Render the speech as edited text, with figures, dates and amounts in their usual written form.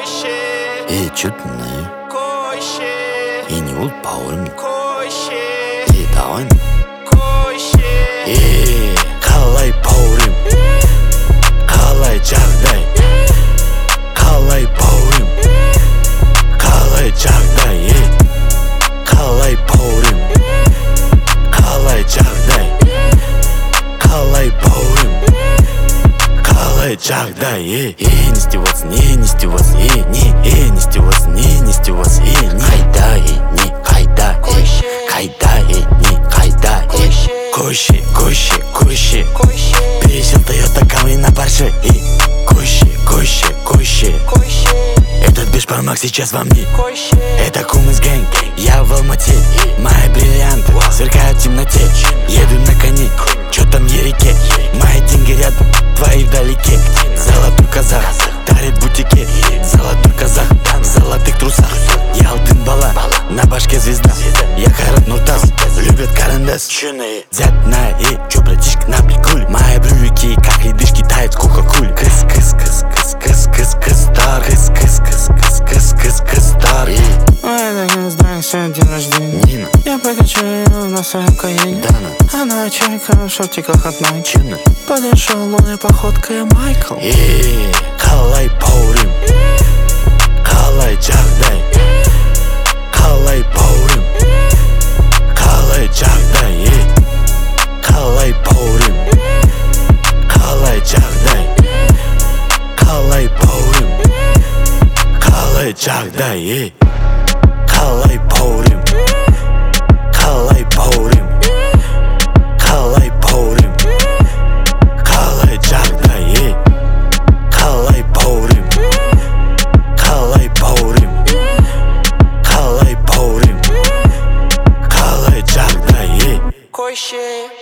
чё ты не бол бауырым давай қалай бауырым қалай жағдай қалай бауырым қалай жағдай қалай бауырым қалай жағдай қалай бауырым қалай жағдай не істеватсың не істеватсың не істеватсың не істеватсың қайда не қайда қайда не қайда көше пересел Тойота Камри на Порше көше этот бешбармак сейчас во мне это Кумыс гэнг, я в Алмате. Мои бриллианты сверкают в темноте. Еду на коне, чё там ереке. Мои деньги рядом, твои вдалеке. Золотой казах дарит в бутике. Золотой казах в золотых трусах. Я алтын бала, на башке звезда. Я Хайрат Нуртас, любят карандаш. Дядь на чё, братишка, на приколе. Мои брюки, как ледышки, тают в кока-коле. Стар. Я не знаю, сегодня день рождения Нина. Я покачу ее на своем каене. Дана. Она чайка в шортиках от Найки. Подошел лунной походкой Майкл. Қалай бауырым қалай жағдай қалай бауырым қалай жағдай қалай бауырым қалай жағдай қалай бауырым қалай жағдай қалай бауырым қалай бауырым қалай бауырым қалай жағдай қалай бауырым қалай бауырым қалай бауырым қалай жағдай Көше